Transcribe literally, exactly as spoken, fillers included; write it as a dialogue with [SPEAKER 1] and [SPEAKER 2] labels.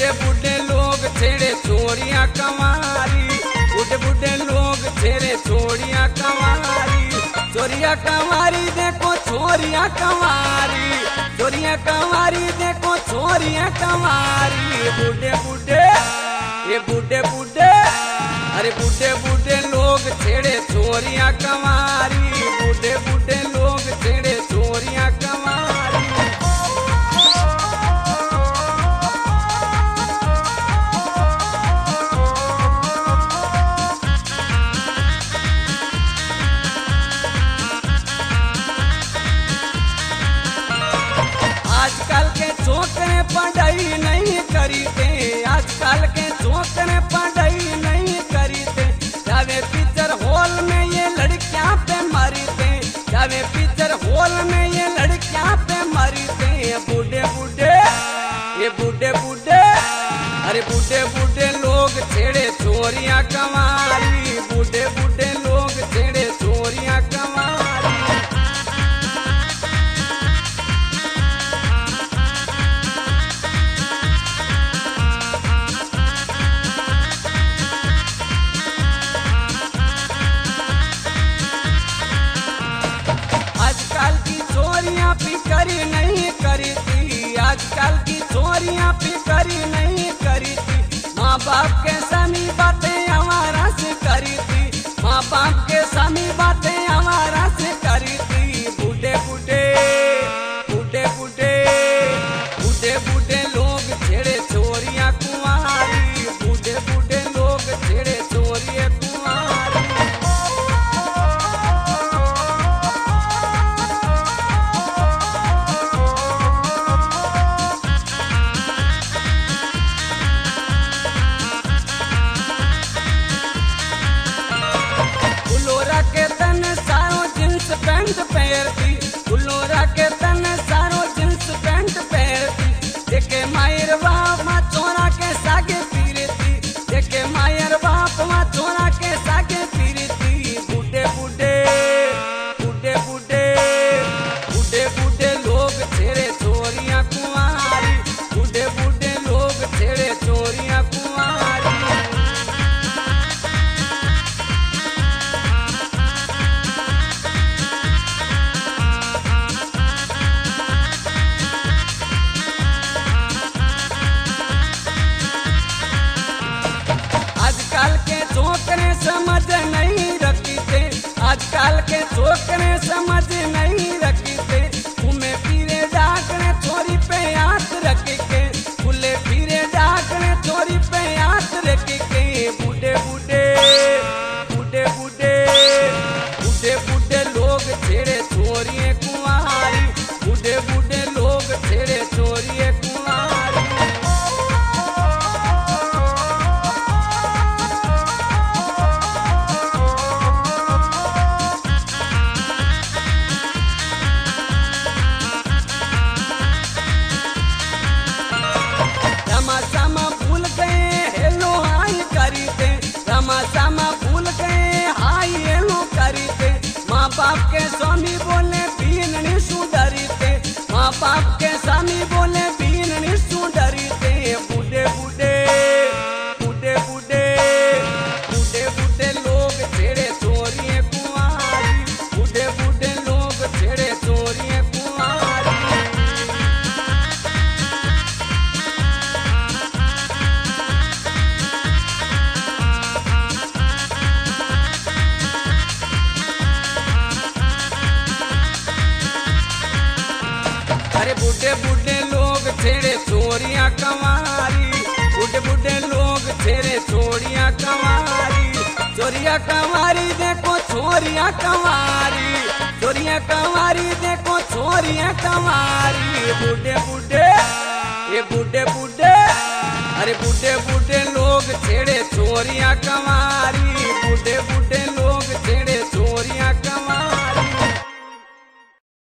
[SPEAKER 1] बूढ़े बूढ़े लोग छेड़े छोरियां कमारी, बूढ़े बूढ़े लोग छेड़े छोरियां कमारी, छोरियां कमारी देखो छोरियां कमारी, छोरियां कमारी देखो छोरियां कमारी। बूढ़े बूढ़े ये बूढ़े बूढ़े अरे बूढ़े बूढ़े लोग छेड़े छोरियां कमारी, बूढ़े बूढ़े लोग छेड़े छोरियां कमारी। आजकल के छोकरे पढ़ाई नहीं करीते, आजकल के छोकरे पढ़ाई नहीं करीते, जावे पिक्चर हॉल में ये लड़कियां पे मरीते, जावे पिक्चर हॉल में ये लड़कियां पे मरीते। बूढ़े बूढ़े ये बूढ़े बूढ़े अरे बूढ़े बूढ़े लोग छेड़े छोरियां कमारी, बूढ़े बूढ़े लोग छेड़े छोरियां कमारी। आजकल की छोरियां फिकरी नहीं करीती, आजकल की छोरियां फिकरी नहीं करीती, माँ बाप के समी बातें हमारा से करीती, माँ बाप के समी बातें हमारा से करीती। बूढ़े बूढ़े बूढ़े बूढ़े बूढ़े बूढ़े लोग छेड़े छोरियां कुंवारी, बूढ़े बूढ़े लोग छेड़े छोरियां कुंवारी। फुलोरा के तन सारो जींस पैंट पहनती, फुलोरा के तन सारो जींस पैंट पहनती, देखे मायर बाप माँ चोरा के सागे पीरती, देखे मायर बाप माँ चोरा के सागे पीरती। बूढ़े बूढ़े बूढ़े बूढ़े बूढ़े बूढ़े लोग छेड़े छोरियां कुंवारी, बूढ़े बूढ़े लोग छेड़े छोरियां कुंवारी। आजकल के छोकरे समझ नहीं रखते, आजकल के छोकरे समझ नहीं रखते, घूमे फिरे डाकने छोरी पे हाथ रख के, खुले फिरे डाकने छोरी पे हाथ रख के। बूढ़े बूढ़े बूढ़े बूढ़े बूढ़े बूढ़े लोग छेड़े छोरियां कुंवारी, बूढ़े बूढ़े लोग छेड़े छोरियां कुंवारी। रामा भूल गए हेलो हाय करीते, रामा सामा भूल गए हाय हेलो करीते, माँ बाप के स्वामी बोले बीन निशु डरीते, माँ बाप के स्वामी बोले बीन निशु डरीते। बूढ़े बूढ़े बूढ़े बूढ़े बूढ़े बूढ़े लोग छेड़े छोरियां कुंवारी, बूढ़े बूढ़े लोग छेड़े छोरियां कुंवारी। अरे बूढ़े बूढ़े लोग छेड़े छोरियां कमारी, बूढ़े बूढ़े लोग छेड़े छोरियां कमारी, छोरियां कमारी देखो छोरियां कमारी, छोरियां कमारी देखो छोरियां कमारी। बूढ़े बूढ़े ये बूढ़े बूढ़े अरे बूढ़े बूढ़े लोग छेड़े छोरियां कमारी, बूढ़े बूढ़े